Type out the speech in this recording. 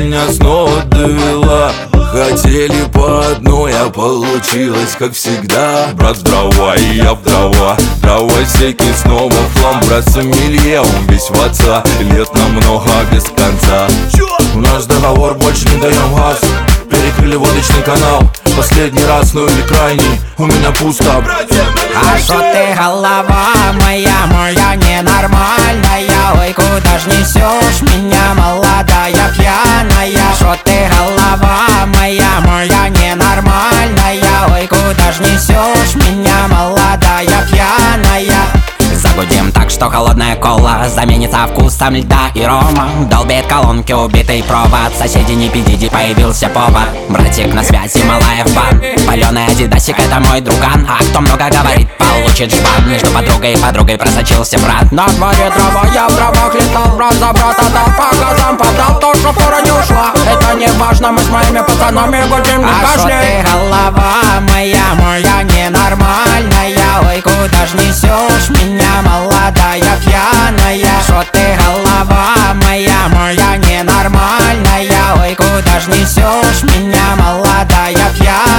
меня снова довела. Хотели по одной, а получилось как всегда. Брат в дрова и я в дрова. Дровосеки снова в хлам. Брат сомелье, он весь в отца. Лет намного без конца. У нас договор, больше не даем газ. Перекрыли водочный канал. Последний раз, ну или крайний. У меня пусто. А шо ты, голова моя ненормальная? Ой, куда ж несешь меня, молодая пьяная? Шо ты, голова моя ненормальная? Ой, куда ж несешь меня, молодая пьяная? Загудим так, что холодная кола заменится вкусом льда и рома. Долбит колонки убитый провод. Соседи не пидиди, появился повар. Братик на связи, Малаев бан. Паленый адидасик, это мой друган. А кто много говорит, получит жбан. Между подругой и подругой просочился брат. На дворе дрова, я в дровах летал. Брат за брата дал, по газам подал. То, что фура не ушла, это не важно. Мы с моими пацанами гудим, не кашляй. А шо ты, голова моя ненормальная? Ой, куда ж несешь меня, молодая пьяная? Шо ты, голова моя ненормальная? Ой, куда ж несешь меня, молодая пьяная?